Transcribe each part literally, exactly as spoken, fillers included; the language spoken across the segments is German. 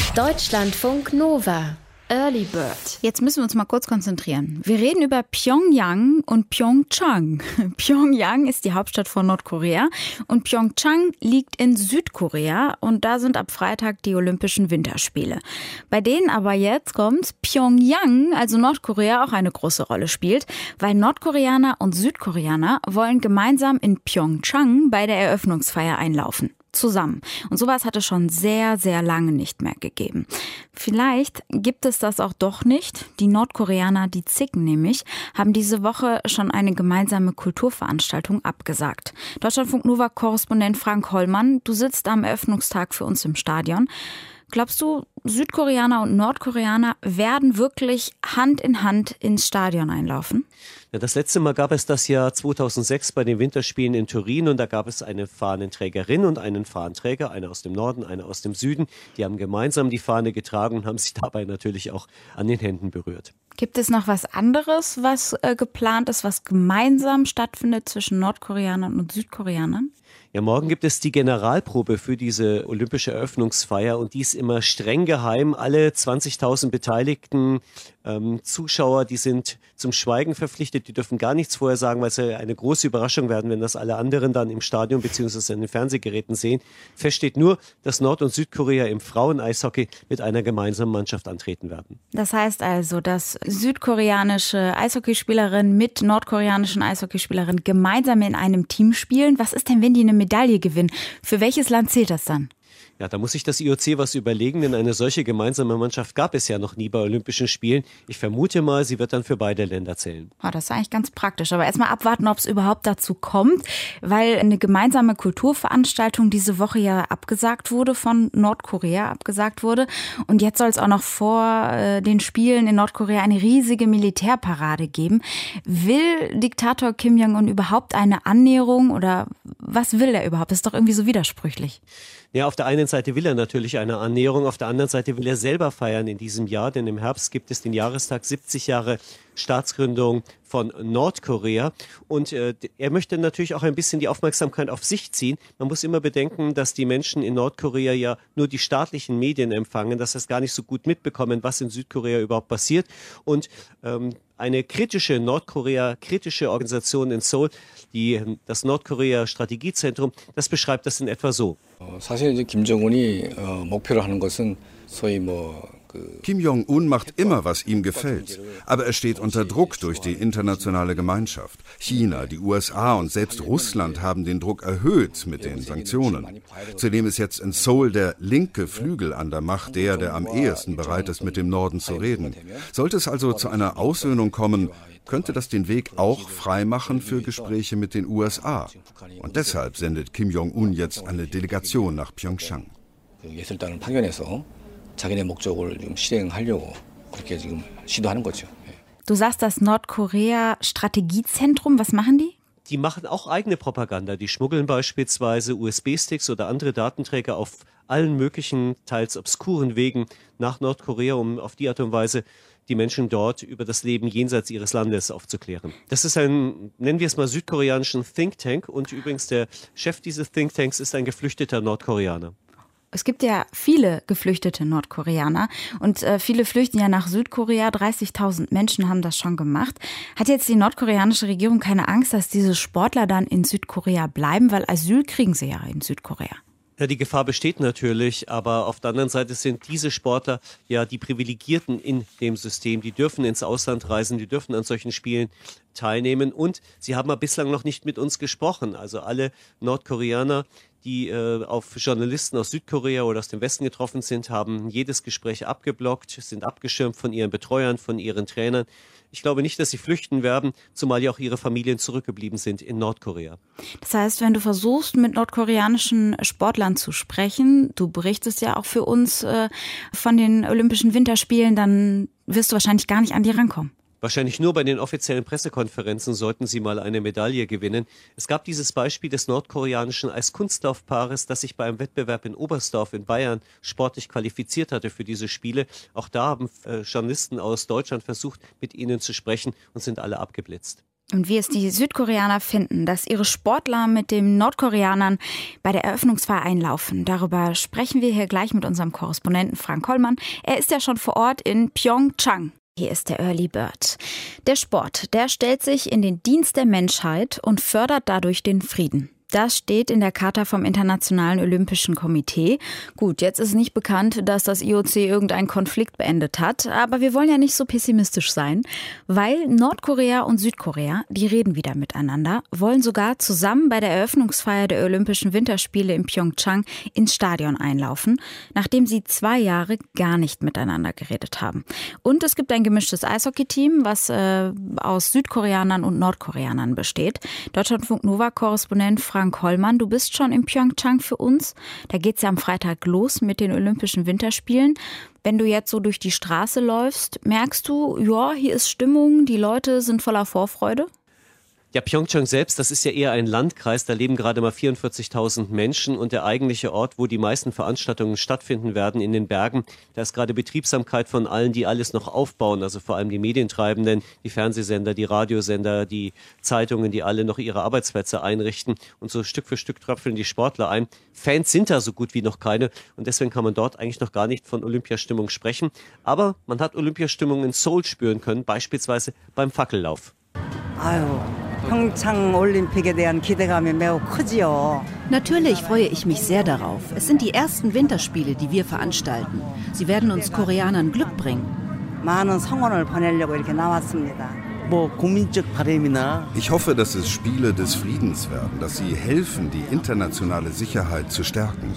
Deutschlandfunk Nova. Early Bird. Jetzt müssen wir uns mal kurz konzentrieren. Wir reden über Pjöngjang und Pyeongchang. Pjöngjang ist die Hauptstadt von Nordkorea und Pyeongchang liegt in Südkorea und da sind ab Freitag die Olympischen Winterspiele. Bei denen aber jetzt kommt Pyongyang, also Nordkorea, auch eine große Rolle spielt, weil Nordkoreaner und Südkoreaner wollen gemeinsam in Pyeongchang bei der Eröffnungsfeier einlaufen. Zusammen. Und sowas hat es schon sehr, sehr lange nicht mehr gegeben. Vielleicht gibt es das auch doch nicht. Die Nordkoreaner, die zicken nämlich, haben diese Woche schon eine gemeinsame Kulturveranstaltung abgesagt. Deutschlandfunk Nova-Korrespondent Frank Hollmann, du sitzt am Eröffnungstag für uns im Stadion. Glaubst du, Südkoreaner und Nordkoreaner werden wirklich Hand in Hand ins Stadion einlaufen? Ja, das letzte Mal gab es das Jahr zweitausendsechs bei den Winterspielen in Turin und da gab es eine Fahnenträgerin und einen Fahnenträger, einer aus dem Norden, einer aus dem Süden. Die haben gemeinsam die Fahne getragen und haben sich dabei natürlich auch an den Händen berührt. Gibt es noch was anderes, was äh, geplant ist, was gemeinsam stattfindet zwischen Nordkoreanern und Südkoreanern? Ja, morgen gibt es die Generalprobe für diese olympische Eröffnungsfeier und die ist immer streng geheim. Alle zwanzigtausend beteiligten ähm, Zuschauer, die sind zum Schweigen verpflichtet, die dürfen gar nichts vorher sagen, weil es ja eine große Überraschung werden, wenn das alle anderen dann im Stadion bzw. in den Fernsehgeräten sehen. Fest steht nur, dass Nord- und Südkorea im Frauen-Eishockey mit einer gemeinsamen Mannschaft antreten werden. Das heißt also, dass südkoreanische Eishockeyspielerinnen mit nordkoreanischen Eishockeyspielerinnen gemeinsam in einem Team spielen. Was ist denn, wenn die eine Medaille gewinnen? Für welches Land zählt das dann? Ja, da muss sich das I O C was überlegen, denn eine solche gemeinsame Mannschaft gab es ja noch nie bei Olympischen Spielen. Ich vermute mal, sie wird dann für beide Länder zählen. Oh, das ist eigentlich ganz praktisch. Aber erstmal abwarten, ob es überhaupt dazu kommt, weil eine gemeinsame Kulturveranstaltung diese Woche ja abgesagt wurde, von Nordkorea abgesagt wurde. Und jetzt soll es auch noch vor äh, den Spielen in Nordkorea eine riesige Militärparade geben. Will Diktator Kim Jong-un überhaupt eine Annäherung oder was will er überhaupt? Das ist doch irgendwie so widersprüchlich. Ja, auf der einen Seite will er natürlich eine Annäherung, auf der anderen Seite will er selber feiern in diesem Jahr, denn im Herbst gibt es den Jahrestag siebzig Jahre Staatsgründung von Nordkorea und äh, er möchte natürlich auch ein bisschen die Aufmerksamkeit auf sich ziehen. Man muss immer bedenken, dass die Menschen in Nordkorea ja nur die staatlichen Medien empfangen, dass das gar nicht so gut mitbekommen, was in Südkorea überhaupt passiert und ähm, eine kritische Nordkorea-kritische Organisation in Seoul, die, das Nordkorea-Strategiezentrum, das beschreibt das in etwa so. 사실 이제 김정은이 목표로 하는 것은 소위 뭐 Kim Jong-un macht immer, was ihm gefällt. Aber er steht unter Druck durch die internationale Gemeinschaft. China, die U S A und selbst Russland haben den Druck erhöht mit den Sanktionen. Zudem ist jetzt in Seoul der linke Flügel an der Macht, der, der am ehesten bereit ist, mit dem Norden zu reden. Sollte es also zu einer Aussöhnung kommen, könnte das den Weg auch freimachen für Gespräche mit den U S A. Und deshalb sendet Kim Jong-un jetzt eine Delegation nach Pyeongchang. 예술단을 파견해서 자기네 목적을 좀 실행하려고 그렇게 지금 시도하는 거죠. Du sagst das Nordkorea-Strategiezentrum, was machen die? Die machen auch eigene Propaganda. Die schmuggeln beispielsweise U S B-Sticks oder andere Datenträger auf allen möglichen, teils obskuren Wegen nach Nordkorea, um auf die Art und Weise die Menschen dort über das Leben jenseits ihres Landes aufzuklären. Das ist ein, nennen wir es mal, südkoreanischen Think Tank und übrigens der Chef dieses Think Tanks ist ein geflüchteter Nordkoreaner. Es gibt ja viele geflüchtete Nordkoreaner und äh, viele flüchten ja nach Südkorea. dreißigtausend Menschen haben das schon gemacht. Hat jetzt die nordkoreanische Regierung keine Angst, dass diese Sportler dann in Südkorea bleiben? Weil Asyl kriegen sie ja in Südkorea. Ja, die Gefahr besteht natürlich, aber auf der anderen Seite sind diese Sportler ja die Privilegierten in dem System. Die dürfen ins Ausland reisen, die dürfen an solchen Spielen teilnehmen und sie haben ja bislang noch nicht mit uns gesprochen. Also alle Nordkoreaner, die äh, auf Journalisten aus Südkorea oder aus dem Westen getroffen sind, haben jedes Gespräch abgeblockt, sind abgeschirmt von ihren Betreuern, von ihren Trainern. Ich glaube nicht, dass sie flüchten werden, zumal ja auch ihre Familien zurückgeblieben sind in Nordkorea. Das heißt, wenn du versuchst, mit nordkoreanischen Sportlern zu sprechen, du berichtest ja auch für uns äh, von den Olympischen Winterspielen, dann wirst du wahrscheinlich gar nicht an die rankommen. Wahrscheinlich nur bei den offiziellen Pressekonferenzen sollten sie mal eine Medaille gewinnen. Es gab dieses Beispiel des nordkoreanischen Eiskunstlaufpaares, das sich bei einem Wettbewerb in Oberstdorf in Bayern sportlich qualifiziert hatte für diese Spiele. Auch da haben äh, Journalisten aus Deutschland versucht, mit ihnen zu sprechen und sind alle abgeblitzt. Und wie es die Südkoreaner finden, dass ihre Sportler mit den Nordkoreanern bei der Eröffnungsfeier einlaufen, darüber sprechen wir hier gleich mit unserem Korrespondenten Frank Kollmann. Er ist ja schon vor Ort in Pyeongchang. Hier ist der Early Bird. Der Sport, der stellt sich in den Dienst der Menschheit und fördert dadurch den Frieden. Das steht in der Charta vom Internationalen Olympischen Komitee. Gut, jetzt ist nicht bekannt, dass das I O C irgendeinen Konflikt beendet hat. Aber wir wollen ja nicht so pessimistisch sein, weil Nordkorea und Südkorea, die reden wieder miteinander, wollen sogar zusammen bei der Eröffnungsfeier der Olympischen Winterspiele in Pyeongchang ins Stadion einlaufen, nachdem sie zwei Jahre gar nicht miteinander geredet haben. Und es gibt ein gemischtes Eishockey-Team, was äh, aus Südkoreanern und Nordkoreanern besteht. Deutschlandfunk Nova-Korrespondent Frank Kollmann, du bist schon in Pyeongchang für uns. Da geht's ja am Freitag los mit den Olympischen Winterspielen. Wenn du jetzt so durch die Straße läufst, merkst du, ja, hier ist Stimmung, die Leute sind voller Vorfreude? Ja, Pyeongchang selbst, das ist ja eher ein Landkreis, da leben gerade mal vierundvierzigtausend Menschen und der eigentliche Ort, wo die meisten Veranstaltungen stattfinden werden, in den Bergen, da ist gerade Betriebsamkeit von allen, die alles noch aufbauen, also vor allem die Medientreibenden, die Fernsehsender, die Radiosender, die Zeitungen, die alle noch ihre Arbeitsplätze einrichten und so Stück für Stück tröpfeln die Sportler ein. Fans sind da so gut wie noch keine und deswegen kann man dort eigentlich noch gar nicht von Olympiastimmung sprechen, aber man hat Olympiastimmung in Seoul spüren können, beispielsweise beim Fackellauf. Natürlich freue ich mich sehr darauf. Es sind die ersten Winterspiele, die wir veranstalten. Sie werden uns Koreanern Glück bringen. Ich hoffe, dass es Spiele des Friedens werden, dass sie helfen, die internationale Sicherheit zu stärken.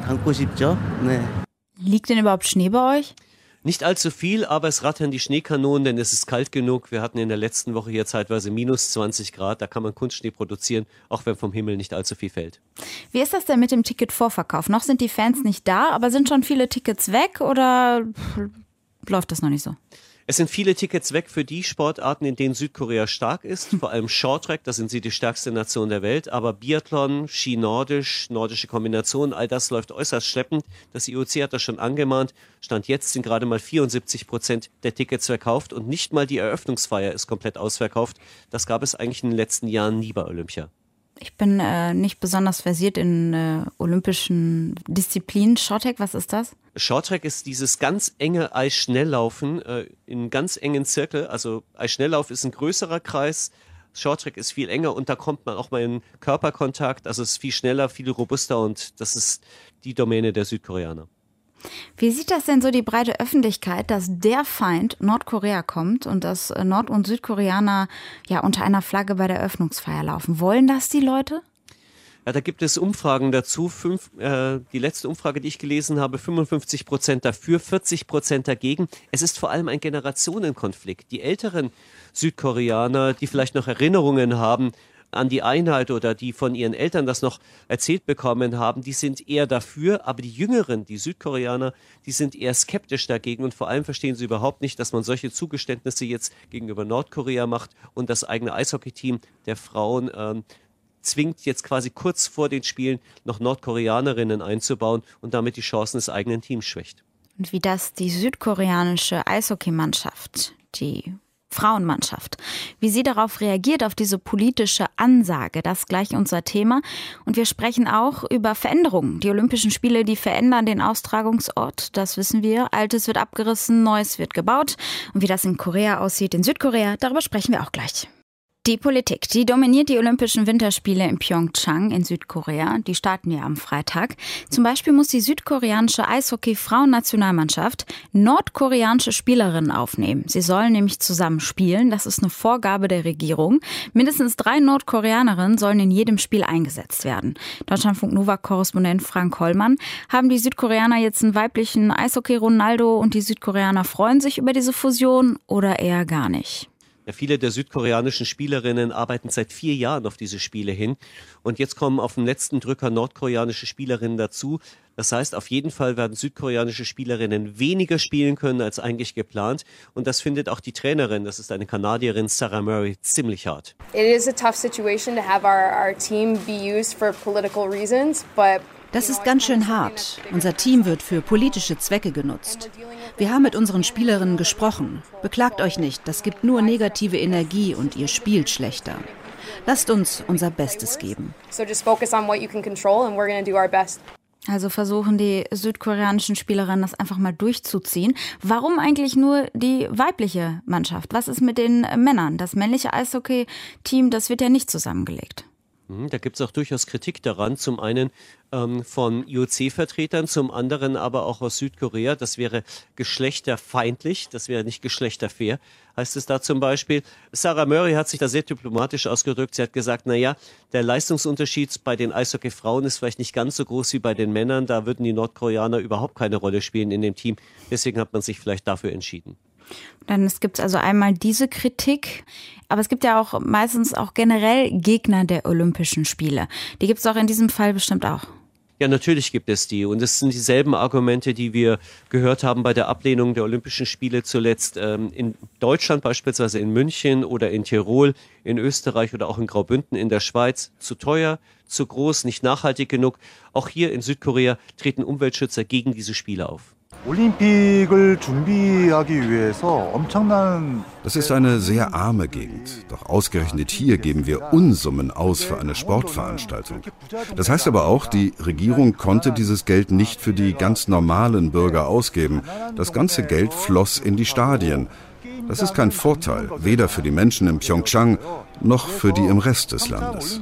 Liegt denn überhaupt Schnee bei euch? Nicht allzu viel, aber es rattern die Schneekanonen, denn es ist kalt genug. Wir hatten in der letzten Woche hier zeitweise minus zwanzig Grad. Da kann man Kunstschnee produzieren, auch wenn vom Himmel nicht allzu viel fällt. Wie ist das denn mit dem Ticketvorverkauf? Noch sind die Fans nicht da, aber sind schon viele Tickets weg oder läuft das noch nicht so? Es sind viele Tickets weg für die Sportarten, in denen Südkorea stark ist, vor allem Shorttrack, da sind sie die stärkste Nation der Welt, aber Biathlon, Ski nordisch, nordische Kombination, all das läuft äußerst schleppend. Das I O C hat das schon angemahnt. Stand jetzt sind gerade mal vierundsiebzig Prozent der Tickets verkauft und nicht mal die Eröffnungsfeier ist komplett ausverkauft. Das gab es eigentlich in den letzten Jahren nie bei Olympia. Ich bin äh, nicht besonders versiert in äh, olympischen Disziplinen. Shorttrack, was ist das? Shorttrack ist dieses ganz enge Eisschnelllaufen äh, in ganz engen Zirkel. Also Eisschnelllauf ist ein größerer Kreis, Shorttrack ist viel enger und da kommt man auch mal in Körperkontakt. Also es ist viel schneller, viel robuster und das ist die Domäne der Südkoreaner. Wie sieht das denn so die breite Öffentlichkeit, dass der Feind Nordkorea kommt und dass Nord- und Südkoreaner ja unter einer Flagge bei der Eröffnungsfeier laufen? Wollen das die Leute? Ja, da gibt es Umfragen dazu. Fünf, äh, die letzte Umfrage, die ich gelesen habe, fünfundfünfzig Prozent dafür, vierzig Prozent dagegen. Es ist vor allem ein Generationenkonflikt. Die älteren Südkoreaner, die vielleicht noch Erinnerungen haben an die Einheit oder die von ihren Eltern das noch erzählt bekommen haben, die sind eher dafür, aber die Jüngeren, die Südkoreaner, die sind eher skeptisch dagegen und vor allem verstehen sie überhaupt nicht, dass man solche Zugeständnisse jetzt gegenüber Nordkorea macht und das eigene Eishockeyteam der Frauen ähm, zwingt jetzt quasi kurz vor den Spielen noch Nordkoreanerinnen einzubauen und damit die Chancen des eigenen Teams schwächt. Und wie das die südkoreanische Eishockeymannschaft, die Frauenmannschaft, wie sie darauf reagiert, auf diese politische Ansage, das ist gleich unser Thema. Und wir sprechen auch über Veränderungen. Die Olympischen Spiele, die verändern den Austragungsort, das wissen wir. Altes wird abgerissen, Neues wird gebaut. Und wie das in Korea aussieht, in Südkorea, darüber sprechen wir auch gleich. Die Politik, die dominiert die Olympischen Winterspiele in Pyeongchang in Südkorea. Die starten ja am Freitag. Zum Beispiel muss die südkoreanische Eishockey-Frauennationalmannschaft nordkoreanische Spielerinnen aufnehmen. Sie sollen nämlich zusammen spielen. Das ist eine Vorgabe der Regierung. Mindestens drei Nordkoreanerinnen sollen in jedem Spiel eingesetzt werden. Deutschlandfunk Nova-Korrespondent Frank Kollmann. Haben die Südkoreaner jetzt einen weiblichen Eishockey-Ronaldo und die Südkoreaner freuen sich über diese Fusion oder eher gar nicht? Ja, viele der südkoreanischen Spielerinnen arbeiten seit vier Jahren auf diese Spiele hin. Und jetzt kommen auf den letzten Drücker nordkoreanische Spielerinnen dazu. Das heißt, auf jeden Fall werden südkoreanische Spielerinnen weniger spielen können als eigentlich geplant. Und das findet auch die Trainerin, das ist eine Kanadierin, Sarah Murray, ziemlich hart. It is a tough situation to have our, our team be used for political reasons, but das ist ganz schön hart. Unser Team wird für politische Zwecke genutzt. Wir haben mit unseren Spielerinnen gesprochen. Beklagt euch nicht, das gibt nur negative Energie und ihr spielt schlechter. Lasst uns unser Bestes geben. So just focus on what you can control and we're going to do our best. Also versuchen die südkoreanischen Spielerinnen das einfach mal durchzuziehen. Warum eigentlich nur die weibliche Mannschaft? Was ist mit den Männern? Das männliche Eishockey-Team, das wird ja nicht zusammengelegt. Da gibt es auch durchaus Kritik daran, zum einen ähm, von I O C-Vertretern, zum anderen aber auch aus Südkorea. Das wäre geschlechterfeindlich, das wäre nicht geschlechterfair, heißt es da zum Beispiel. Sarah Murray hat sich da sehr diplomatisch ausgedrückt. Sie hat gesagt, naja, der Leistungsunterschied bei den Eishockey-Frauen ist vielleicht nicht ganz so groß wie bei den Männern. Da würden die Nordkoreaner überhaupt keine Rolle spielen in dem Team. Deswegen hat man sich vielleicht dafür entschieden. Dann gibt es also einmal diese Kritik, aber es gibt ja auch meistens auch generell Gegner der Olympischen Spiele. Die gibt es auch in diesem Fall bestimmt auch. Ja, natürlich gibt es die. Und es sind dieselben Argumente, die wir gehört haben bei der Ablehnung der Olympischen Spiele zuletzt ähm, in Deutschland, beispielsweise in München oder in Tirol, in Österreich oder auch in Graubünden in der Schweiz. Zu teuer, zu groß, nicht nachhaltig genug. Auch hier in Südkorea treten Umweltschützer gegen diese Spiele auf. Das ist eine sehr arme Gegend. Doch ausgerechnet hier geben wir Unsummen aus für eine Sportveranstaltung. Das heißt aber auch, die Regierung konnte dieses Geld nicht für die ganz normalen Bürger ausgeben. Das ganze Geld floss in die Stadien. Das ist kein Vorteil, weder für die Menschen in Pyeongchang noch für die im Rest des Landes.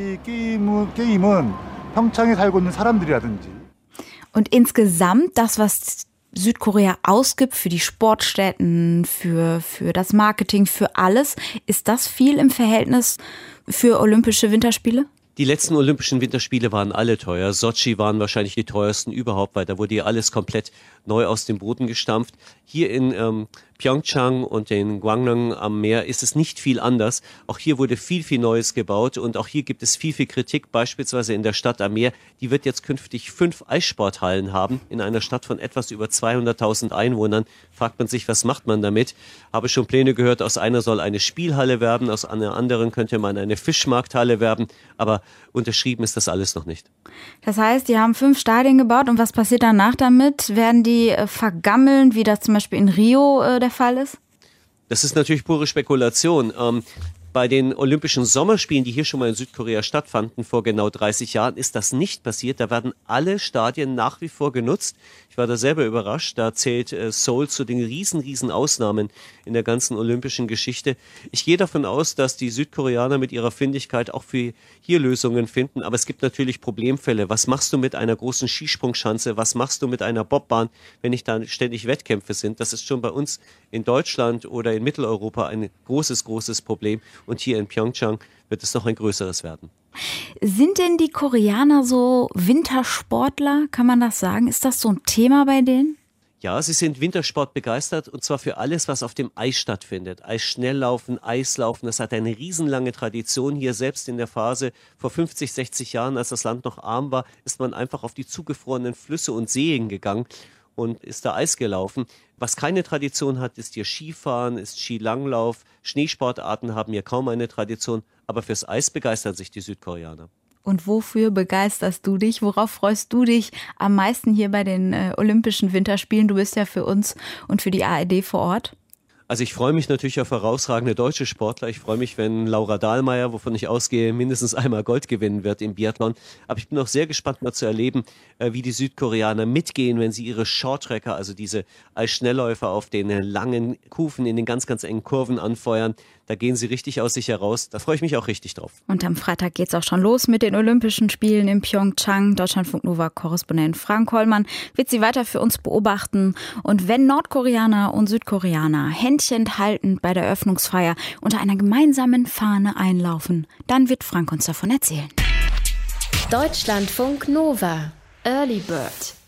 Und insgesamt das, was Südkorea ausgibt für die Sportstätten, für, für das Marketing, für alles, ist das viel im Verhältnis für Olympische Winterspiele? Die letzten Olympischen Winterspiele waren alle teuer. Sochi waren wahrscheinlich die teuersten überhaupt, weil da wurde ja alles komplett neu aus dem Boden gestampft. Hier in ähm, Pyeongchang und in Gwangnam am Meer ist es nicht viel anders. Auch hier wurde viel, viel Neues gebaut und auch hier gibt es viel, viel Kritik, beispielsweise in der Stadt am Meer. Die wird jetzt künftig fünf Eissporthallen haben in einer Stadt von etwas über zweihunderttausend Einwohnern. Fragt man sich, was macht man damit? Habe schon Pläne gehört, aus einer soll eine Spielhalle werden, aus einer anderen könnte man eine Fischmarkthalle werden, aber unterschrieben ist das alles noch nicht. Das heißt, die haben fünf Stadien gebaut und was passiert danach damit? Werden die äh, vergammeln, wie das zum Beispiel in Rio äh, der Fall ist? Das ist natürlich pure Spekulation. Ähm, bei den Olympischen Sommerspielen, die hier schon mal in Südkorea stattfanden, vor genau dreißig Jahren, ist das nicht passiert. Da werden alle Stadien nach wie vor genutzt. Ich war da selber überrascht. Da zählt äh, Seoul zu den riesen, riesen Ausnahmen in der ganzen olympischen Geschichte. Ich gehe davon aus, dass die Südkoreaner mit ihrer Findigkeit auch für hier Lösungen finden. Aber es gibt natürlich Problemfälle. Was machst du mit einer großen Skisprungschanze? Was machst du mit einer Bobbahn, wenn nicht da ständig Wettkämpfe sind? Das ist schon bei uns in Deutschland oder in Mitteleuropa ein großes, großes Problem. Und hier in Pyeongchang wird es noch ein größeres werden. Sind denn die Koreaner so Wintersportler, kann man das sagen? Ist das so ein Thema bei denen? Ja, sie sind Wintersport begeistert und zwar für alles, was auf dem Eis stattfindet. Eisschnelllaufen, Eislaufen, das hat eine riesenlange Tradition hier. Selbst in der Phase vor fünfzig, sechzig Jahren, als das Land noch arm war, ist man einfach auf die zugefrorenen Flüsse und Seen gegangen und ist da Eis gelaufen. Was keine Tradition hat, ist hier Skifahren, ist Skilanglauf. Schneesportarten haben hier kaum eine Tradition, aber fürs Eis begeistern sich die Südkoreaner. Und wofür begeisterst du dich? Worauf freust du dich am meisten hier bei den äh, Olympischen Winterspielen? Du bist ja für uns und für die A R D vor Ort. Also ich freue mich natürlich auf herausragende deutsche Sportler. Ich freue mich, wenn Laura Dahlmeier, wovon ich ausgehe, mindestens einmal Gold gewinnen wird im Biathlon. Aber ich bin auch sehr gespannt, mal zu erleben, wie die Südkoreaner mitgehen, wenn sie ihre Shorttracker, also diese Eisschnellläufer auf den langen Kufen in den ganz, ganz engen Kurven anfeuern. Da gehen sie richtig aus sich heraus. Da freue ich mich auch richtig drauf. Und am Freitag geht es auch schon los mit den Olympischen Spielen in Pyeongchang. Deutschlandfunk Nova-Korrespondent Frank Hollmann wird sie weiter für uns beobachten. Und wenn Nordkoreaner und Südkoreaner Händchen haltend bei der Eröffnungsfeier unter einer gemeinsamen Fahne einlaufen, dann wird Frank uns davon erzählen. Deutschlandfunk Nova. Early Bird.